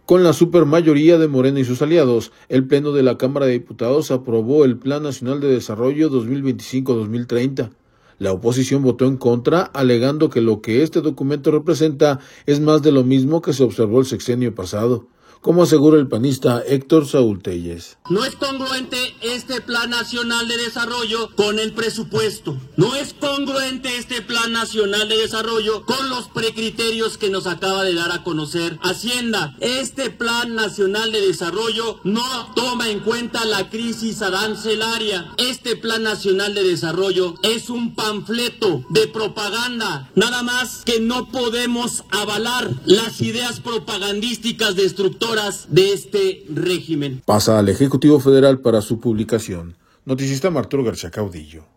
Con la supermayoría de Morena y sus aliados, el Pleno de la Cámara de Diputados aprobó el Plan Nacional de Desarrollo 2025-2030. La oposición votó en contra, alegando que lo que este documento representa es más de lo mismo que se observó el sexenio pasado, como asegura el panista Héctor Saúl Telles. No es congruente este Plan Nacional de Desarrollo con el presupuesto. No es congruente este Plan Nacional de Desarrollo con los precriterios que nos acaba de dar a conocer Hacienda. Este Plan Nacional de Desarrollo no toma en cuenta la crisis arancelaria. Este Plan Nacional de Desarrollo es un panfleto de propaganda. Nada más que no podemos avalar las ideas propagandísticas destructoras de este régimen. Pasa al Ejecutivo Federal para su publicación. Noticista Arturo García Caudillo.